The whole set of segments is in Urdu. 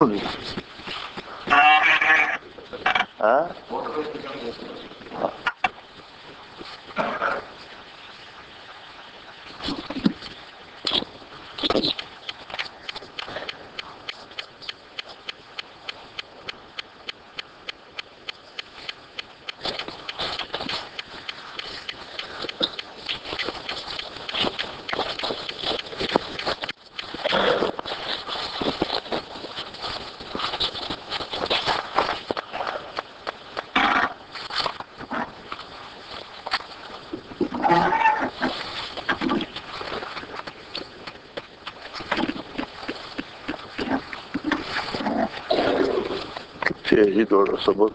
ہاں ہی تھوڑا سبق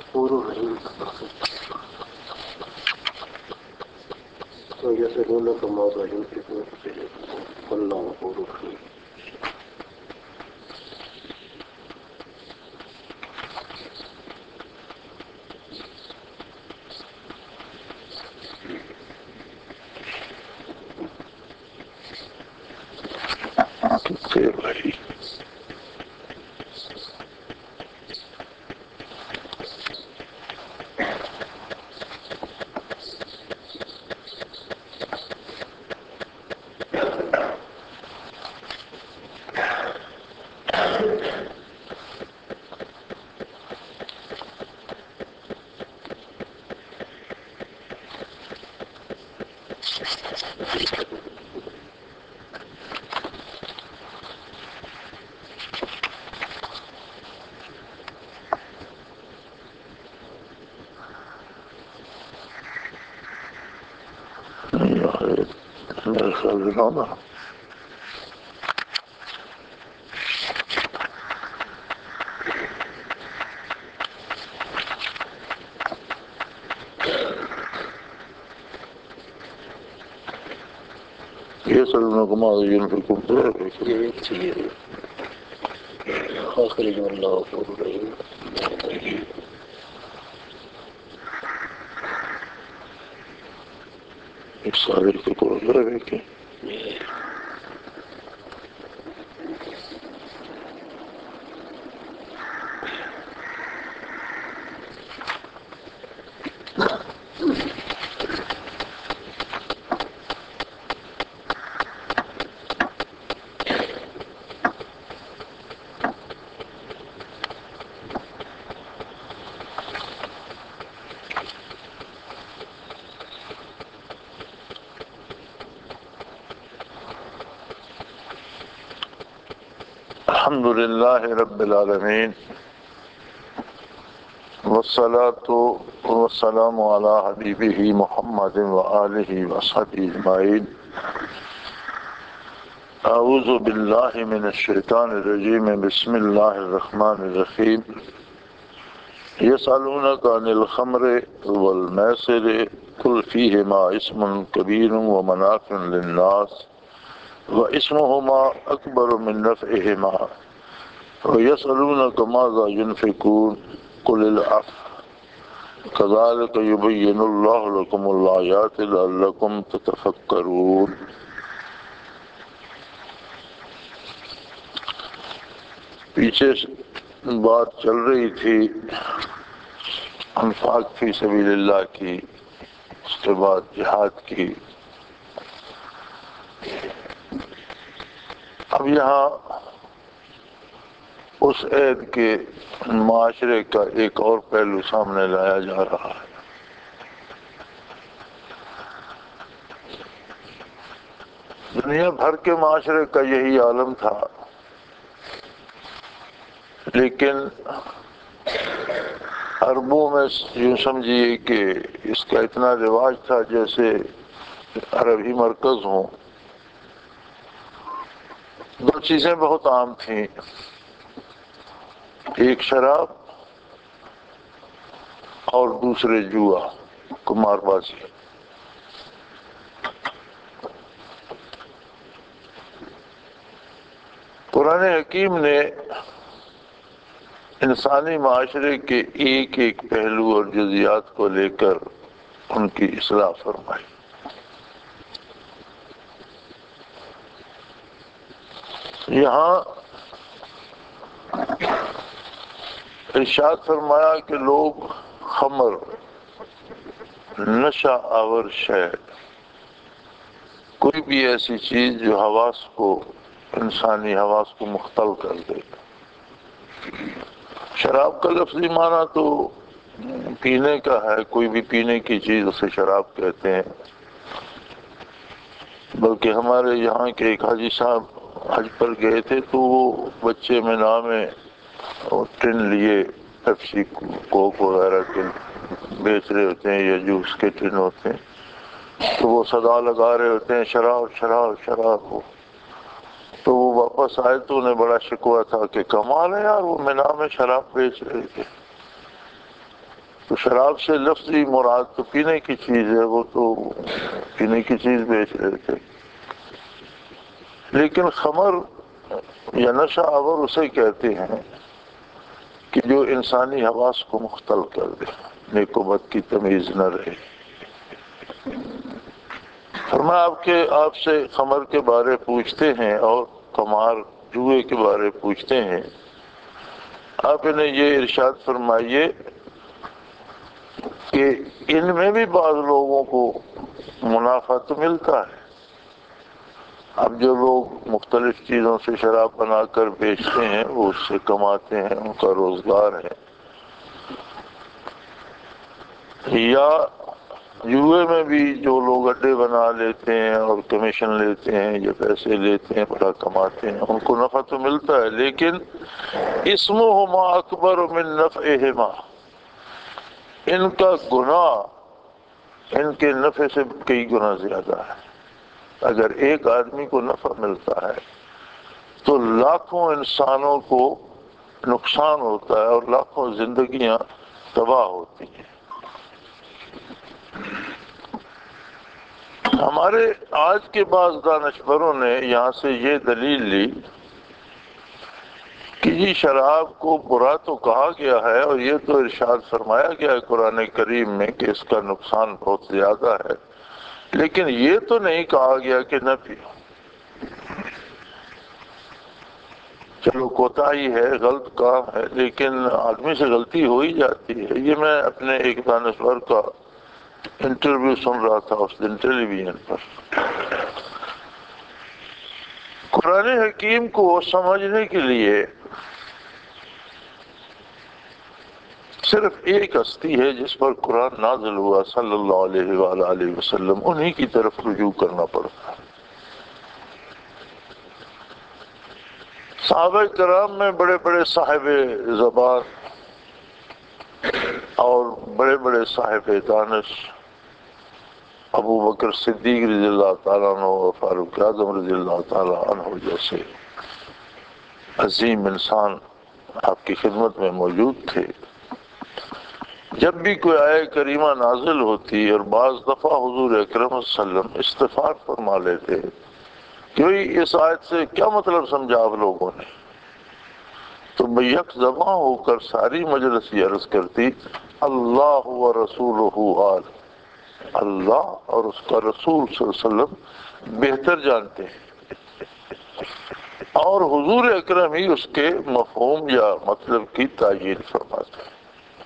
ويسألونك ماذا ينفقون قل الله غفور رحيم بھائی میرے خیال میں نا یہ سلم یہ چیز آخری جو اللہ غفور رحیم ایک سائل کے قرآن رہے کہ الحمد للہ رب العالمین والصلاة والسلام علی حبیبہ محمد وآلہ وصحبہ اجمعین اعوذ باللہ من الشیطان الرجیم بسم اللہ الرحمن الرحیم یسألونک عن الخمر والمیسر قل فیہما اسم کبیر ومنافع للناس واسمهما اکبر من نفعہما ویسألونک ماذا ينفقون قل العفو كذلك يبين الله لكم الآيات لعلكم تتفكرون۔ پیچھے بات چل رہی تھی انفاق فی سبیل اللہ کی، اس کے بعد جہاد کی۔ اب یہاں اس عید کے معاشرے کا ایک اور پہلو سامنے لایا جا رہا ہے۔ دنیا بھر کے معاشرے کا یہی عالم تھا، لیکن عربوں میں یوں سمجھیے کہ اس کا اتنا رواج تھا جیسے عربی مرکز ہوں۔ دو چیزیں بہت عام تھیں، ایک شراب اور دوسرے جوا، قمار بازی۔ قرآن حکیم نے انسانی معاشرے کے ایک ایک پہلو اور جزیات کو لے کر ان کی اصلاح فرمائی۔ یہاں ارشاد فرمایا کہ لوگ خمر، نشہ آور شے، کوئی بھی ایسی چیز جو حواس کو، انسانی حواس کو مختل کر دے. شراب کا لفظی معنی تو پینے کا ہے، کوئی بھی پینے کی چیز اسے شراب کہتے ہیں. بلکہ ہمارے یہاں کے ایک حاجی صاحب حج پر گئے تھے تو وہ بچے میں نامے ٹن لیے، پیپسی کوک وغیرہ کے بیچ رہے ہوتے ہیں یا جوس کے ٹن ہوتے ہیں، تو وہ صدا لگا رہے ہوتے ہیں شراب شراب شراب. تو وہ واپس آئے تو انہیں بڑا شکوہ تھا کہ کمال ہے یار، وہ مینا میں شراب بیچ رہے تھے. تو شراب سے لفظی مراد تو پینے کی چیز ہے، وہ تو پینے کی چیز بیچ رہے تھے. لیکن خمر یا نشہ آور اسے کہتے ہیں کہ جو انسانی حواس کو مختل کر دے، نیک و بد کی تمیز نہ رہے. فرمایا آپ سے خمر کے بارے پوچھتے ہیں اور قمار جوئے کے بارے پوچھتے ہیں. آپ انہیں یہ ارشاد فرمائیے کہ ان میں بھی بعض لوگوں کو منافع تو ملتا ہے. اب جو لوگ مختلف چیزوں سے شراب بنا کر بیچتے ہیں وہ اس سے کماتے ہیں، ان کا روزگار ہے. یا جوئے میں بھی جو لوگ اڈے بنا لیتے ہیں اور کمیشن لیتے ہیں یا پیسے لیتے ہیں، بڑا کماتے ہیں، ان کو نفع تو ملتا ہے، لیکن اسمہما اکبر من نفعہما، ان کا گناہ ان کے نفع سے کئی گنا زیادہ ہے. اگر ایک آدمی کو نفع ملتا ہے تو لاکھوں انسانوں کو نقصان ہوتا ہے اور لاکھوں زندگیاں تباہ ہوتی ہیں. ہمارے آج کے بعض دانشوروں نے یہاں سے یہ دلیل لی کہ جی شراب کو برا تو کہا گیا ہے اور یہ تو ارشاد فرمایا گیا ہے قرآن کریم میں کہ اس کا نقصان بہت زیادہ ہے، لیکن یہ تو نہیں کہا گیا کہ نہ پیو. چلو کوتاہی ہے، غلط کام ہے، لیکن آدمی سے غلطی ہو ہی جاتی ہے. یہ میں اپنے ایک دانشور کا انٹرویو سن رہا تھا اس دن ٹیلی ویژن پر. قرآن حکیم کو سمجھنے کے لیے صرف ایک ہستی ہے جس پر قرآن نازل ہوا، صلی اللہ علیہ وآلہ وسلم، انہی کی طرف رجوع کرنا پڑتا ہے. صحابہ کرام میں بڑے بڑے صاحب زبان اور بڑے بڑے صاحب دانش، ابو بکر صدیق رضی اللہ تعالیٰ عنہ اور فاروق اعظم رضی اللہ تعالیٰ عنہ جیسے عظیم انسان آپ کی خدمت میں موجود تھے. جب بھی کوئی آیہ کریمہ نازل ہوتی اور بعض دفعہ حضور اکرم صلی اللہ علیہ وسلم استفاد فرما لیتے کہ اس آیت سے کیا مطلب سمجھا آپ لوگوں نے، تو میں یک زباں ہو کر ساری مجلس یہ عرض کرتی اللہ و رسولہ عالم، اللہ اور اس کا رسول صلی اللہ علیہ وسلم بہتر جانتے ہیں، اور حضور اکرم ہی اس کے مفہوم یا مطلب کی تعیین فرماتے ہیں.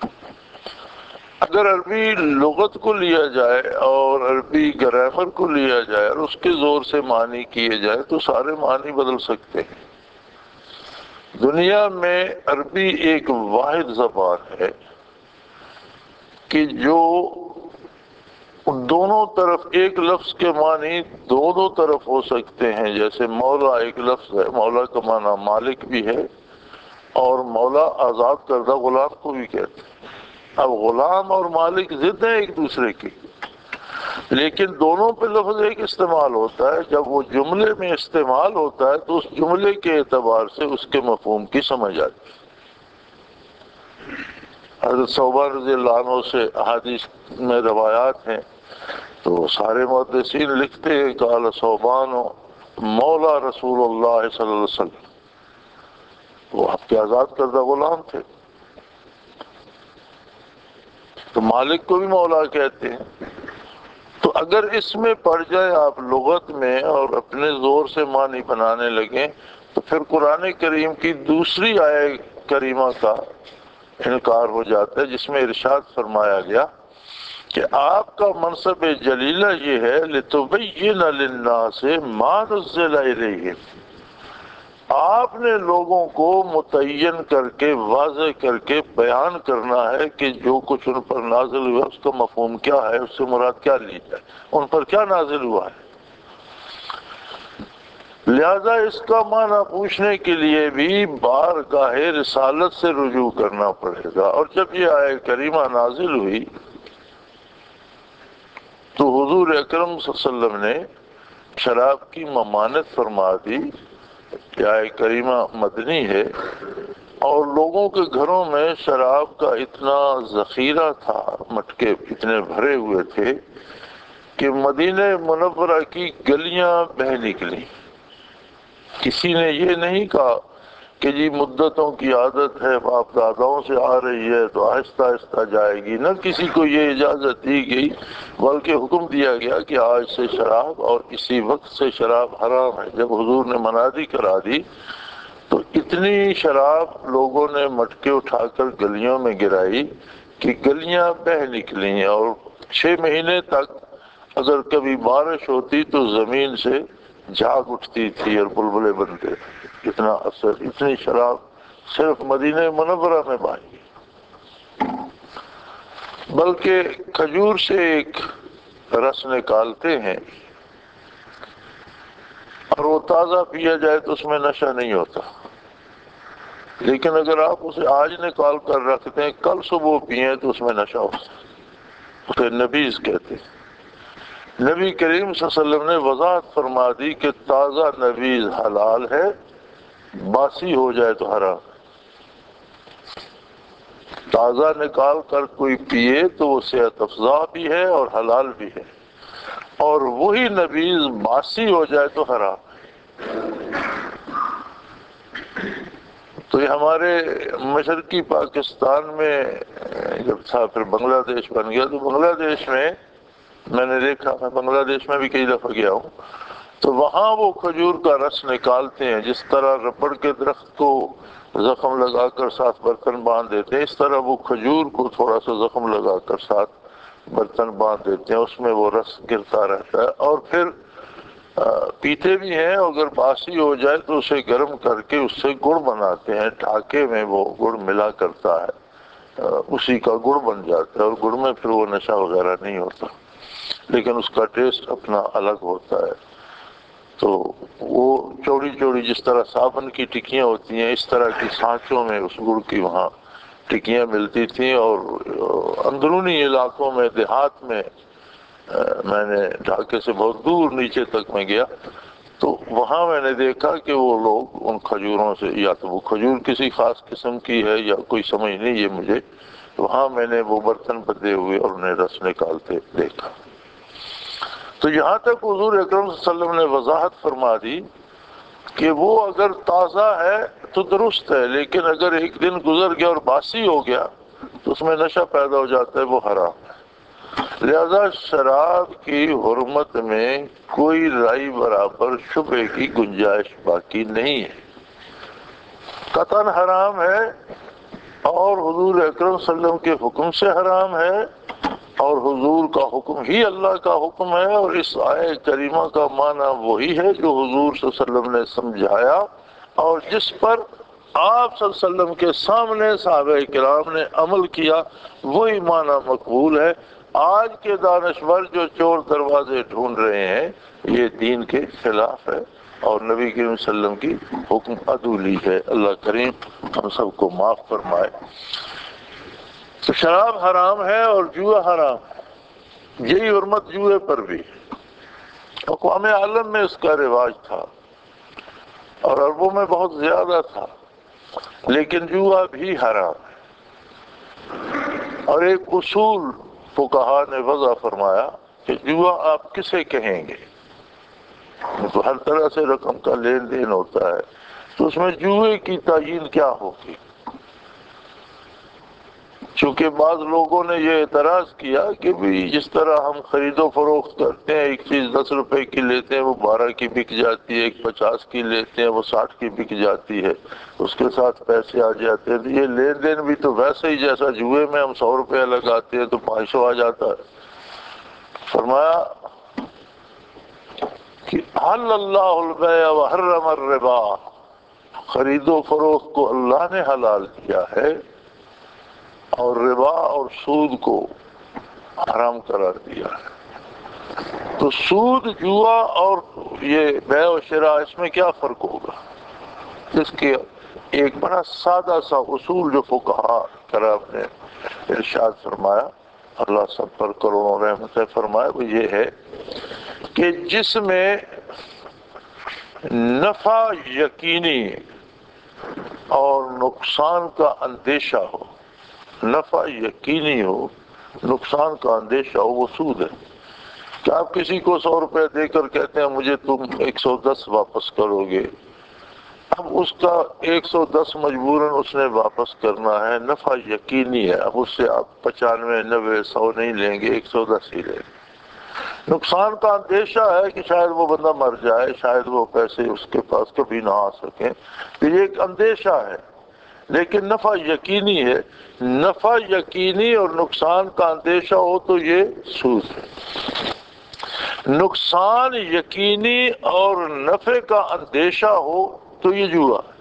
اگر عربی لغت کو لیا جائے اور عربی گرامر کو لیا جائے اور اس کے زور سے معنی کیے جائے تو سارے معنی بدل سکتے ہیں. دنیا میں عربی ایک واحد زبان ہے کہ جو دونوں طرف ایک لفظ کے معنی دونوں طرف ہو سکتے ہیں. جیسے مولا ایک لفظ ہے، مولا کا معنی مالک بھی ہے اور مولا آزاد کردہ غلام کو بھی کہتے ہیں. اب غلام اور مالک ضد ہیں ایک دوسرے کی، لیکن دونوں پہ لفظ ایک استعمال ہوتا ہے. جب وہ جملے میں استعمال ہوتا ہے تو اس جملے کے اعتبار سے اس کے مفہوم کی سمجھ آتی ہے. حضرت ثوبان رضی اللہ عنہ سے احادیث میں روایات ہیں تو سارے محدثین لکھتے ہیں قال ثوبان مولا رسول اللہ صلی اللہ علیہ وسلم، وہ آپ کے آزاد کردہ غلام تھے. تو مالک کو بھی مولا کہتے ہیں. تو اگر اس میں پڑ جائے آپ لغت میں اور اپنے زور سے معنی بنانے لگیں تو پھر قرآن کریم کی دوسری آیت کریمہ کا انکار ہو جاتا ہے جس میں ارشاد فرمایا گیا کہ آپ کا منصب جلیلہ یہ ہے لِتُبَيِّنَ لِلنَّاسِ مَا نُزِّلَ إِلَيْهِمْ، آپ نے لوگوں کو متعین کر کے واضح کر کے بیان کرنا ہے کہ جو کچھ ان پر نازل ہوا اس کا مفہوم کیا ہے، اس سے مراد کیا لی جائے، ان پر کیا نازل ہوا ہے۔ لہذا اس کا معنی پوچھنے کے لیے بھی بارگاہ رسالت سے رجوع کرنا پڑے گا۔ اور جب یہ آیت کریمہ نازل ہوئی تو حضور اکرم صلی اللہ علیہ وسلم نے شراب کی ممانعت فرما دی۔ یہ آیت کریمہ مدنی ہے، اور لوگوں کے گھروں میں شراب کا اتنا ذخیرہ تھا، مٹکے اتنے بھرے ہوئے تھے کہ مدینہ منورہ کی گلیاں بہہ نکلی۔ کسی نے یہ نہیں کہا کہ جی مدتوں کی عادت ہے، باپ داداؤں سے آ رہی ہے تو آہستہ آہستہ جائے گی، نہ کسی کو یہ اجازت دی گئی، بلکہ حکم دیا گیا کہ آج سے شراب اور اسی وقت سے شراب حرام ہے۔ جب حضور نے منادی کرا دی تو اتنی شراب لوگوں نے مٹکے اٹھا کر گلیوں میں گرائی کہ گلیاں بہہ نکلیں، اور 6 مہینے تک اگر کبھی بارش ہوتی تو زمین سے جھاگ اٹھتی تھی اور بلبلے بنتے تھے۔ اتنا اثر، اتنی شراب صرف مدینہ منورہ میں پائی۔ بلکہ کھجور سے ایک رس نکالتے ہیں اور وہ تازہ پیا جائے تو اس میں نشہ نہیں ہوتا، لیکن اگر آپ اسے آج نکال کر رکھتے ہیں کل صبح پیئیں تو اس میں نشہ ہوتا ہے، اسے نبیذ کہتے ہیں۔ نبی کریم صلی اللہ علیہ وسلم نے وضاحت فرما دی کہ تازہ نبیذ حلال ہے، باسی ہو جائے تو حرام۔ تازہ نکال کر کوئی پیے تو وہ صحت افزا بھی ہے اور حلال بھی ہے، اور وہی نبیذ باسی ہو جائے تو حرام۔ تو یہ ہمارے مشرقی پاکستان میں جب تھا، پھر بنگلہ دیش بن گیا، تو بنگلہ دیش میں نے دیکھا، میں بنگلہ دیش میں بھی کئی دفعہ گیا ہوں، تو وہاں وہ کھجور کا رس نکالتے ہیں، جس طرح ربڑ کے درخت کو زخم لگا کر ساتھ برتن باندھ دیتے ہیں، اس طرح وہ کھجور کو تھوڑا سا زخم لگا کر ساتھ برتن باندھ دیتے ہیں، اس میں وہ رس گرتا رہتا ہے، اور پھر پیتے بھی ہیں۔ اگر باسی ہو جائے تو اسے گرم کر کے اس سے گڑ بناتے ہیں، ٹھاکے میں وہ گڑ ملا کرتا ہے، اسی کا گڑ بن جاتا ہے، اور گڑ میں پھر وہ نشہ وغیرہ نہیں ہوتا، لیکن اس کا ٹیسٹ اپنا الگ ہوتا ہے۔ تو وہ چوڑی چوڑی جس طرح صابن کی ٹکیاں ہوتی ہیں، اس طرح کی سانچوں میں اس گڑ کی وہاں ٹکیاں ملتی تھیں، اور اندرونی علاقوں میں، دیہات میں، میں نے ڈھاکے سے بہت دور نیچے تک میں گیا تو وہاں میں نے دیکھا کہ وہ لوگ ان کھجوروں سے، یا تو وہ کھجور کسی خاص قسم کی ہے یا کوئی سمجھ نہیں یہ مجھے، وہاں میں نے وہ برتن بدے ہوئے اور انہیں رس نکالتے دیکھا۔ تو یہاں تک حضور اکرم صلی اللہ علیہ وسلم نے وضاحت فرما دی کہ وہ اگر تازہ ہے تو درست ہے، لیکن اگر ایک دن گزر گیا اور باسی ہو گیا تو اس میں نشہ پیدا ہو جاتا ہے، وہ حرام ہے۔ لہذا شراب کی حرمت میں کوئی رائی برابر شبہ کی گنجائش باقی نہیں ہے، قطعاً حرام ہے، اور حضور اکرم صلی اللہ علیہ وسلم کے حکم سے حرام ہے، اور حضور کا حکم ہی اللہ کا حکم ہے، اور اس آیت کریمہ کا معنی وہی ہے جو حضور صلی اللہ علیہ وسلم نے سمجھایا، اور جس پر آپ صلی اللہ علیہ وسلم کے سامنے صحابہ کرام نے عمل کیا، وہی معنی مقبول ہے۔ آج کے دانشور جو چور دروازے ڈھونڈ رہے ہیں یہ دین کے خلاف ہے، اور نبی کریم صلی اللہ علیہ وسلم کی حکم عدولی ہے۔ اللہ کریم ہم سب کو معاف فرمائے۔ تو شراب حرام ہے اور جوا حرام ہے، یہی حرمت جوئے پر بھی۔ اقوام عالم میں اس کا رواج تھا اور عربوں میں بہت زیادہ تھا، لیکن جوا بھی حرام ہے۔ اور ایک اصول فقہا نے وضع فرمایا کہ جوا آپ کسے کہیں گے، تو ہر طرح سے رقم کا لین دین ہوتا ہے، تو اس میں جوئے کی تعیین کیا ہوگی؟ چونکہ بعض لوگوں نے یہ اعتراض کیا کہ بھی جس طرح ہم خرید و فروخت کرتے ہیں، ایک چیز 10 روپے کی لیتے ہیں وہ 12 کی بک جاتی ہے، ایک 50 کی لیتے ہیں وہ 60 کی بک جاتی ہے، اس کے ساتھ پیسے آ جاتے ہیں، تو یہ لین دین بھی تو ویسے ہی جیسا جوئے میں ہم 100 روپے لگاتے ہیں تو 500 آ جاتا ہے۔ فرمایا کہ حل اللہ البیع وحرم الربا، خرید و فروخت کو اللہ نے حلال کیا ہے اور ربا اور سود کو حرام قرار دیا ہے۔ تو سود، جوا اور یہ بیع و شراء، اس میں کیا فرق ہوگا؟ اس کے ایک بڑا سادہ سا اصول جو فقہا کرام نے ارشاد فرمایا، اللہ سب پر کروڑوں رحمتیں فرمائے، وہ یہ ہے کہ جس میں نفع یقینی اور نقصان کا اندیشہ ہو، نفع یقینی ہو، نقصان کا اندیشہ ہو، وہ سود ہے۔ کہ آپ کسی کو 100 روپے دے کر کہتے ہیں مجھے تم 110 واپس کرو گے، اب اس کا 110 مجبوراً اس نے واپس کرنا ہے، نفع یقینی ہے، اب اس سے آپ 95 90 100 نہیں لیں گے، 110 ہی لیں گے۔ نقصان کا اندیشہ ہے کہ شاید وہ بندہ مر جائے، شاید وہ پیسے اس کے پاس کبھی نہ آ سکیں، تو یہ ایک اندیشہ ہے، لیکن نفع یقینی ہے۔ نفع یقینی اور نقصان کا اندیشہ ہو تو یہ سود ہے، نقصان یقینی اور نفع کا اندیشہ ہو تو یہ جوا ہے۔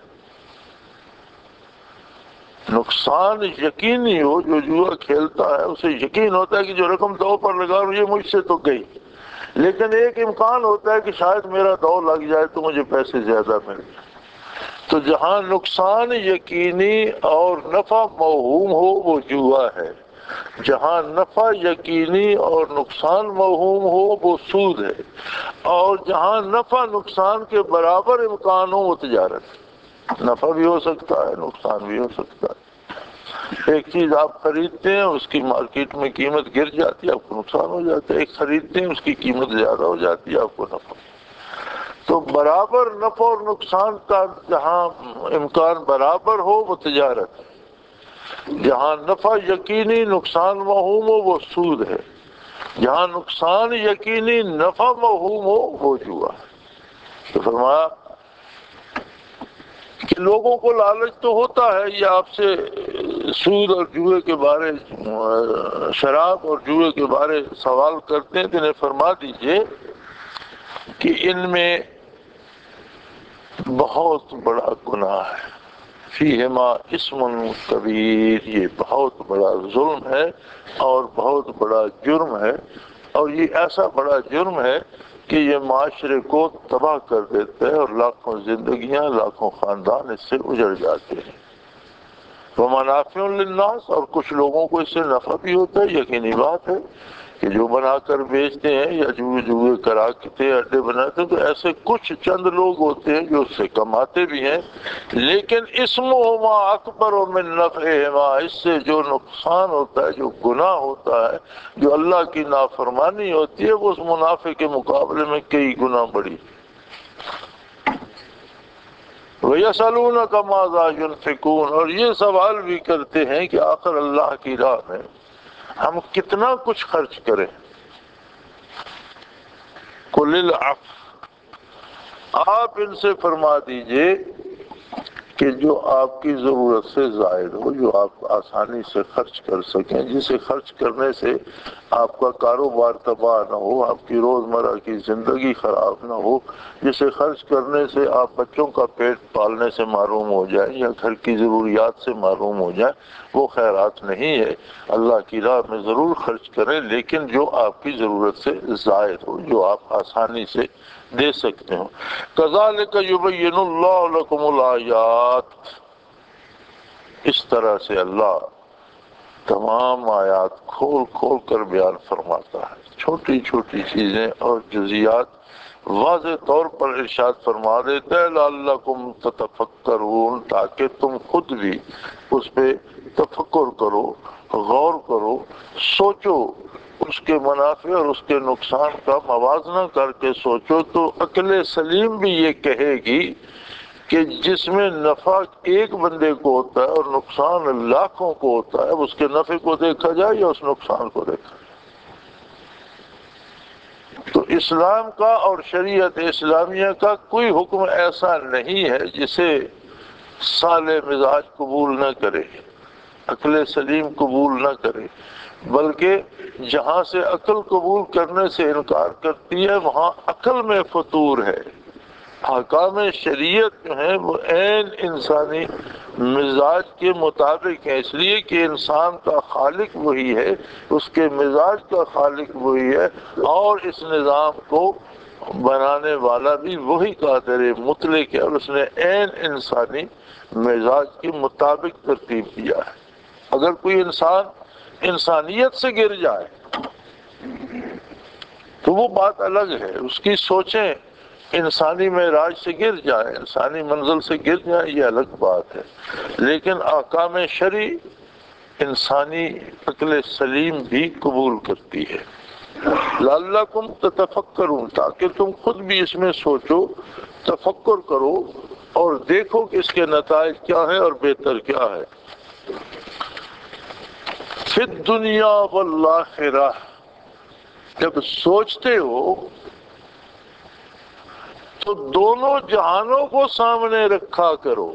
نقصان یقینی ہو، جو جوا کھیلتا ہے اسے یقین ہوتا ہے کہ جو رقم دو پر لگا رہا ہوں یہ مجھ سے تو گئی، لیکن ایک امکان ہوتا ہے کہ شاید میرا دو لگ جائے تو مجھے پیسے زیادہ مل جائیں۔ تو جہاں نقصان یقینی اور نفع موہوم ہو وہ جوا ہے، جہاں نفع یقینی اور نقصان موہوم ہو وہ سود ہے، اور جہاں نفع نقصان کے برابر امکان ہو وہ تجارت ہے۔ نفع بھی ہو سکتا ہے، نقصان بھی ہو سکتا ہے۔ ایک چیز آپ خریدتے ہیں، اس کی مارکیٹ میں قیمت گر جاتی ہے، آپ کو نقصان ہو جاتا ہے، ایک خریدتے ہیں اس کی قیمت زیادہ ہو جاتی ہے، آپ کو نفع۔ تو برابر نفع اور نقصان کا جہاں امکان برابر ہو وہ تجارت ہے، جہاں نفع یقینی نقصان موہوم ہو وہ سود ہے، جہاں نقصان یقینی نفع موہوم ہو وہ جوا ہے۔ تو فرمایا کہ لوگوں کو لالچ تو ہوتا ہے، یہ آپ سے سود اور جوئے کے بارے، شراب اور جوئے کے بارے سوال کرتے ہیں، تو انہیں فرما دیجئے کہ ان میں بہت بڑا گناہ ہے، فیہما اسم کبیر، یہ بہت بڑا ظلم ہے اور بہت بڑا جرم ہے، اور یہ ایسا بڑا جرم ہے کہ یہ معاشرے کو تباہ کر دیتا ہے اور لاکھوں زندگیاں، لاکھوں خاندان اس سے اجڑ جاتے ہیں۔ ومنافع للناس، اور کچھ لوگوں کو اس سے نفع بھی ہوتا ہے، یقینی بات ہے کہ جو بنا کر بیچتے ہیں یا جوئے کراتے اڈے بناتے ہیں، تو ایسے کچھ چند لوگ ہوتے ہیں جو اس سے کماتے بھی ہیں، لیکن اسمہما اکبر من نفعہما، اس سے جو نقصان ہوتا ہے، جو گناہ ہوتا ہے، جو اللہ کی نافرمانی ہوتی ہے، وہ اس منافع کے مقابلے میں کئی گنا بڑی۔ وَيَسْأَلُونَكَ مَاذَا يُنْفِقُونَ، اور یہ سوال بھی کرتے ہیں کہ آخر اللہ کی راہ میں ہم کتنا کچھ خرچ کریں۔ قُلِ الْعَفْوَ، آپ ان سے فرما دیجئے کہ جو آپ کی ضرورت سے زائد ہو، جو آپ آسانی سے خرچ کر سکیں، جسے خرچ کرنے سے آپ کا کاروبار تباہ نہ ہو، آپ کی روزمرہ کی زندگی خراب نہ ہو، جسے خرچ کرنے سے آپ بچوں کا پیٹ پالنے سے محروم ہو جائیں یا گھر کی ضروریات سے محروم ہو جائیں، وہ خیرات نہیں ہے۔ اللہ کی راہ میں ضرور خرچ کریں، لیکن جو آپ کی ضرورت سے زائد ہو، جو آپ آسانی سے دے سکتے ہو۔ کذالک یبین اللہ لکم الآیات، اس طرح سے اللہ تمام آیات کھول کھول کر بیان فرماتا ہے، چھوٹی چھوٹی چیزیں اور جزیات واضح طور پر ارشاد فرما دیتا ہے، لعلکم تتفکرون، تاکہ تم خود بھی اس پہ تفکر کرو، غور کرو، سوچو، اس کے منافع اور اس کے نقصان کا موازنہ کر کے سوچو۔ تو عقل سلیم بھی یہ کہے گی کہ جس میں نفع ایک بندے کو ہوتا ہے اور نقصان لاکھوں کو ہوتا ہے، اس کے نفع کو دیکھا جائے یا اس نقصان کو دیکھا جائے؟ تو اسلام کا اور شریعت اسلامیہ کا کوئی حکم ایسا نہیں ہے جسے صالح مزاج قبول نہ کرے، عقل سلیم قبول نہ کرے، بلکہ جہاں سے عقل قبول کرنے سے انکار کرتی ہے وہاں عقل میں فطور ہے۔ احکام شریعت جو ہیں وہ عین انسانی مزاج کے مطابق ہے، اس لیے کہ انسان کا خالق وہی ہے، اس کے مزاج کا خالق وہی ہے، اور اس نظام کو بنانے والا بھی وہی قادر مطلق ہے، اور اس نے عین انسانی مزاج کے مطابق ترتیب دیا ہے۔ اگر کوئی انسان انسانیت سے گر جائے تو وہ بات الگ ہے، اس کی سوچیں انسانی معراج سے گر جائیں، انسانی منزل سے گر جائیں، یہ الگ بات ہے، لیکن احکام شرعی انسانی عقل سلیم بھی قبول کرتی ہے۔ لعلکم تتفکرون، تاکہ تم خود بھی اس میں سوچو، تفکر کرو اور دیکھو کہ اس کے نتائج کیا ہیں اور بہتر کیا ہے۔ فی الدنیا والآخرہ، جب سوچتے ہو تو دونوں جہانوں کو سامنے رکھا کرو۔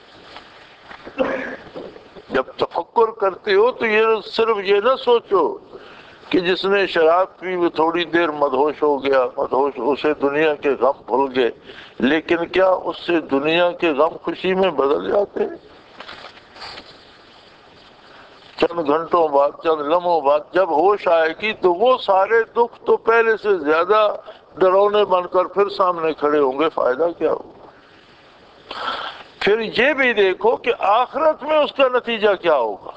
جب تفکر کرتے ہو تو یہ صرف یہ نہ سوچو کہ جس نے شراب پی وہ تھوڑی دیر مدہوش ہو گیا، مدہوش اسے دنیا کے غم بھول گئے، لیکن کیا اس سے دنیا کے غم خوشی میں بدل جاتے ہیں؟ چند گھنٹوں بعد، چند لمحوں بعد جب ہوش آئے گی تو وہ سارے دکھ تو پہلے سے زیادہ ڈرونے بن کر پھر سامنے کھڑے ہوں گے، فائدہ کیا ہو؟ پھر یہ بھی دیکھو کہ آخرت میں اس کا نتیجہ کیا ہوگا۔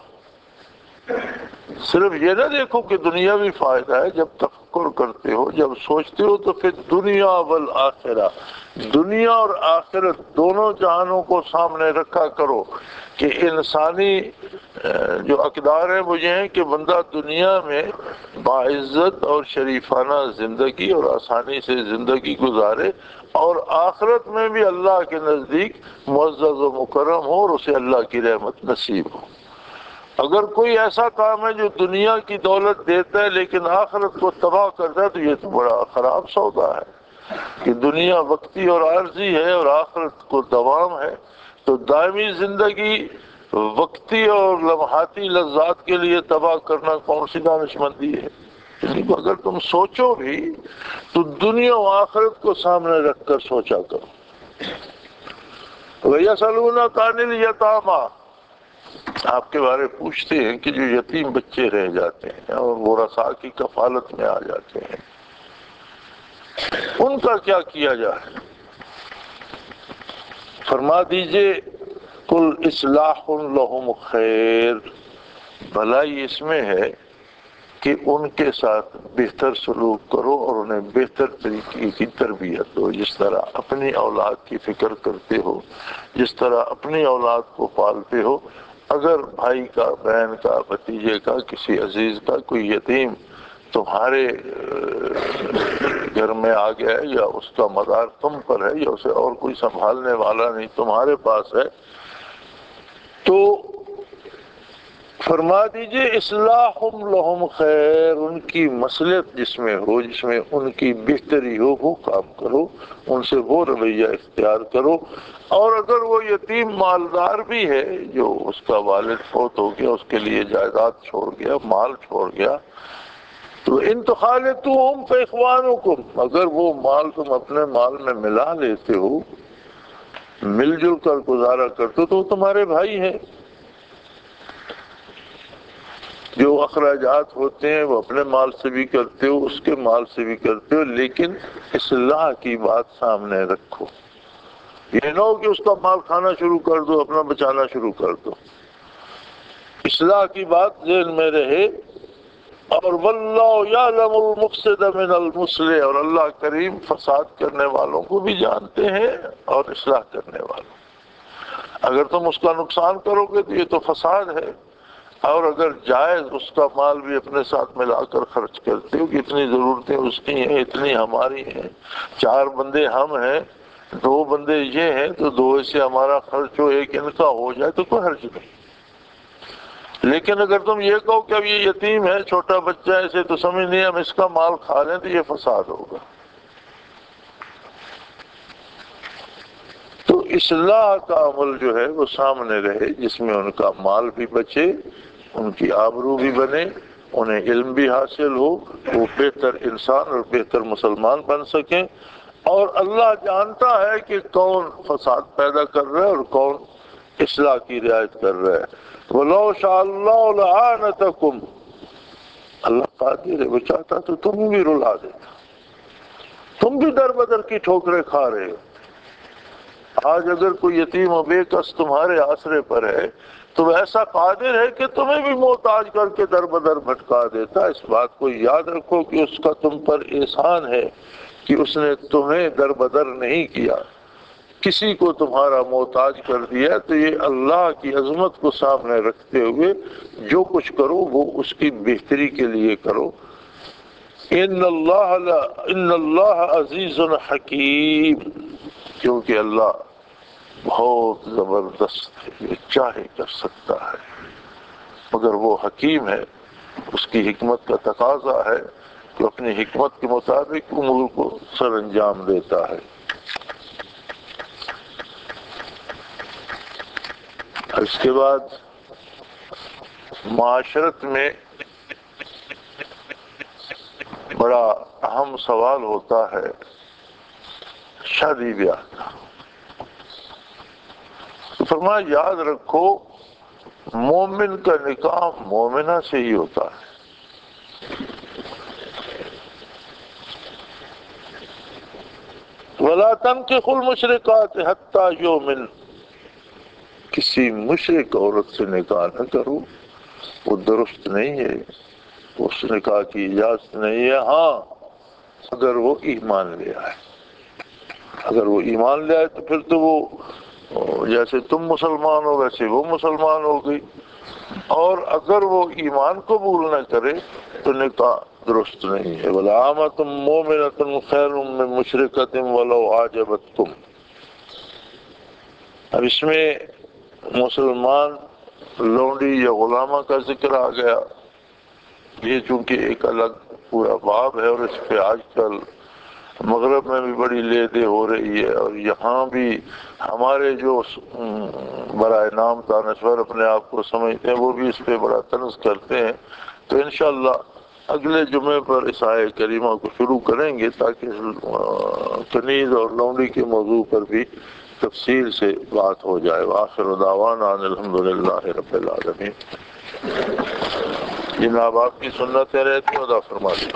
صرف یہ نہ دیکھو کہ دنیاوی فائدہ ہے، جب تفکر کرتے ہو، جب سوچتے ہو تو پھر دنیا والآخرہ، دنیا اور آخرت دونوں جہانوں کو سامنے رکھا کرو کہ انسانی جو اقدار ہیں وہ یہ ہیں کہ بندہ دنیا میں باعزت اور شریفانہ زندگی اور آسانی سے زندگی گزارے، اور آخرت میں بھی اللہ کے نزدیک معزز و مکرم ہو اور اسے اللہ کی رحمت نصیب ہو۔ اگر کوئی ایسا کام ہے جو دنیا کی دولت دیتا ہے لیکن آخرت کو تباہ کرتا ہے تو یہ تو بڑا خراب سودا ہے، کہ دنیا وقتی اور عارضی ہے اور آخرت کو دوام ہے، تو دائمی زندگی وقتی اور لمحاتی لذات کے لیے تباہ کرنا کون سی دانشمندی ہے؟ اگر تم سوچو بھی تو دنیا و آخرت کو سامنے رکھ کر سوچا کرو۔ وَيَسْأَلُونَكَ عَنِ الْيَتَامَى، آپ کے بارے پوچھتے ہیں کہ جو یتیم بچے رہ جاتے ہیں اور ورثاء کی کفالت میں آ جاتے ہیں، ان کا کیا کیا جائے؟ فرما دیجئے قُلْ إِصْلَاحٌ لَهُمْ خَيْرٌ، بھلائی اس میں ہے کہ ان کے ساتھ بہتر سلوک کرو اور انہیں بہتر طریقے کی تربیت دو، جس طرح اپنی اولاد کی فکر کرتے ہو، جس طرح اپنی اولاد کو پالتے ہو۔ اگر بھائی کا، بہن کا، بھتیجے کا، کسی عزیز کا کوئی یتیم تمہارے گھر میں آ گیا ہے یا اس کا مدار تم پر ہے یا اسے اور کوئی سنبھالنے والا نہیں تمہارے پاس ہے، تو فرما دیجئے اصلاحم لہم خیر، ان کی مصلحت جس میں ہو، جس میں ان کی بہتری ہو، وہ کام کرو، ان سے وہ رویہ اختیار کرو۔ اور اگر وہ یتیم مالدار بھی ہے، جو اس کا والد فوت ہو گیا، اس کے لیے جائیداد چھوڑ گیا، مال چھوڑ گیا، تو ان تخالطوہم فاخوانکم، اگر وہ مال تم اپنے مال میں ملا لیتے ہو، مل جل کر گزارا کرتے ہو، تو وہ تمہارے بھائی ہیں۔ جو اخراجات ہوتے ہیں وہ اپنے مال سے بھی کرتے ہو، اس کے مال سے بھی کرتے ہو، لیکن اصلاح کی بات سامنے رکھو۔ یہ نہ ہو کہ اس کا مال کھانا شروع کر دو، اپنا بچانا شروع کر دو۔ اصلاح کی بات ذہن میں رہے۔ اور واللہ یعلم المفسد من المصلح، اور اللہ کریم فساد کرنے والوں کو بھی جانتے ہیں اور اصلاح کرنے والوں۔ اگر تم اس کا نقصان کرو گے تو یہ تو فساد ہے، اور اگر جائز اس کا مال بھی اپنے ساتھ ملا کر خرچ کرتے ہو کہ اتنی ضرورتیں اس کی ہیں، اتنی ہماری ہیں، چار بندے ہم ہیں، دو بندے یہ ہیں تو دو سے ہمارا خرچ ہو، ایک ان کا ہو جائے تو کوئی حرج نہیں. لیکن اگر تم یہ کہو کہ اب یہ یتیم ہے، چھوٹا بچہ ہے، اسے تو سمجھ نہیں، ہم اس کا مال کھا لیں، تو یہ فساد ہوگا. تو اصلاح کا عمل جو ہے وہ سامنے رہے، جس میں ان کا مال بھی بچے، ان کی آبرو بھی بنے، انہیں علم بھی حاصل ہو، وہ بہتر انسان اور بہتر مسلمان بن سکیں. اور اللہ جانتا ہے کہ کون فساد پیدا کر رہا ہے اور کون اصلاح کی رعایت کر رہا ہے. وَلَوْ شَاءَ اللَّهُ لَأَعَانَتَكُمْ، اللہ قادر ہے، وہ چاہتا تو تم بھی رلا دیتا. تم بھی در بدر کی ٹھوکریں کھا رہے ہو. آج اگر کوئی یتیم و بے کس تمہارے آسرے پر ہے تو وہ ایسا قادر ہے کہ تمہیں بھی محتاج کر کے در بدر بھٹکا دیتا. اس بات کو یاد رکھو کہ اس کا تم پر احسان ہے کہ اس نے تمہیں در بدر نہیں کیا، کسی کو تمہارا محتاج کر دیا. تو یہ اللہ کی عظمت کو سامنے رکھتے ہوئے جو کچھ کرو وہ اس کی بہتری کے لیے کرو. ان اللہ عزیز حکیم، کیونکہ اللہ بہت زبردست ہے، یہ چاہے کر سکتا ہے، مگر وہ حکیم ہے. اس کی حکمت کا تقاضا ہے کہ اپنی حکمت کے مطابق امور کو سر انجام دیتا ہے. اس کے بعد معاشرت میں بڑا اہم سوال ہوتا ہے شادی بیاہ کا. فرمایا یاد رکھو مومن کا نکاح مومنہ سے ہی ہوتا ہے. وَلَا تَنكِحُوا الْمُشْرِكَاتِ حَتَّى يُؤْمِنْ، کسی مشرک عورت سے نکاح نہ کرو، وہ درست نہیں ہے، اس نکاح کی اجازت نہیں ہے. ہاں اگر وہ ایمان لے آئے، اگر وہ ایمان لے آئے تو پھر تو وہ جیسے تم مسلمان ہو ویسے وہ مسلمان ہو گئی. اور اگر وہ ایمان قبول نہ کرے تو نکاح درست نہیں ہے. وَلَعَامَةٌ مُؤْمِنَةٌ خَيْرٌ مِّن مُشْرِكَةٍ وَلَوْ أَعْجَبَتْكُمْ. اب اس میں مسلمان لونڈی یا غلامہ کا ذکر آ گیا. یہ چونکہ ایک الگ پورا باب ہے، اور اس پہ آج کل مغرب میں بھی بڑی لے دے ہو رہی ہے، اور یہاں بھی ہمارے جو برائے نام دانشور اپنے آپ کو سمجھتے ہیں وہ بھی اس پہ بڑا طنز کرتے ہیں. تو انشاءاللہ اگلے جمعے پر اس آیہ کریمہ کو شروع کریں گے تاکہ کنیز اور لونڈی کے موضوع پر بھی تفصیل سے بات ہو جائے. وآخر دعوانا ان الحمدللہ رب العالمین. جناب آپ کی سنتیں رہتی ہیں، ادا فرما دیں.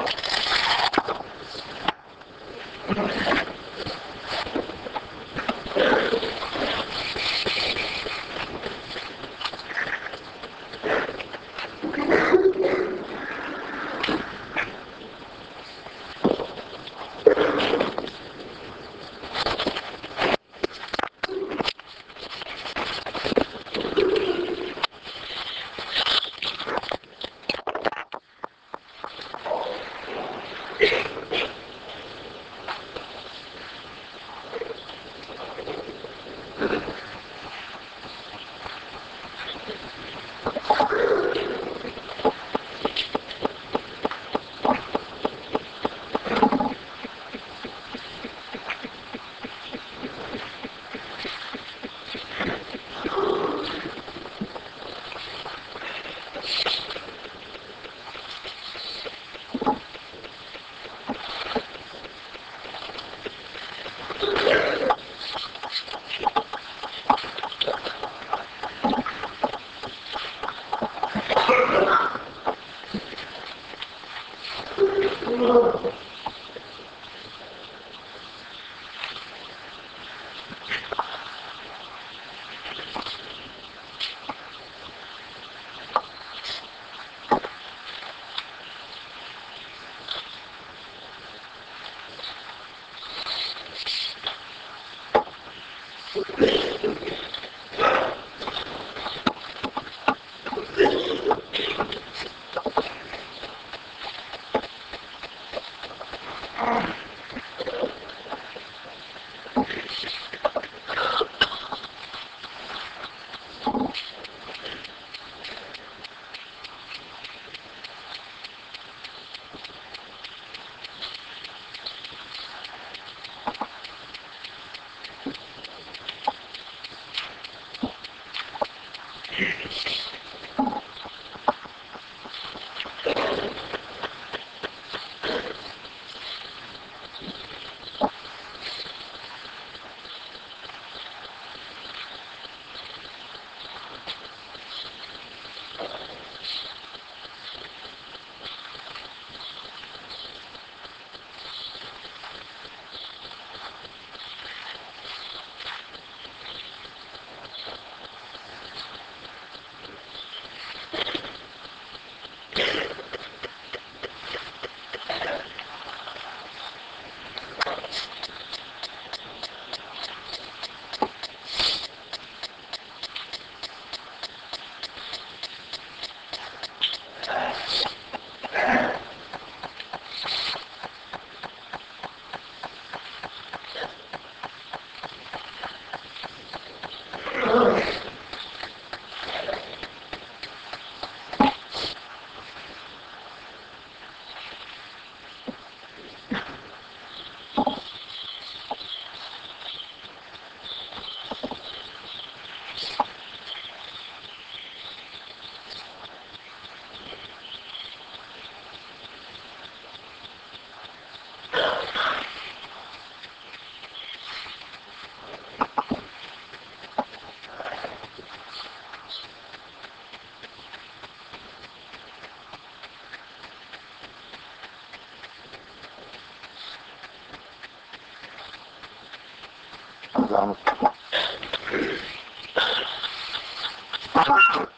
السلام.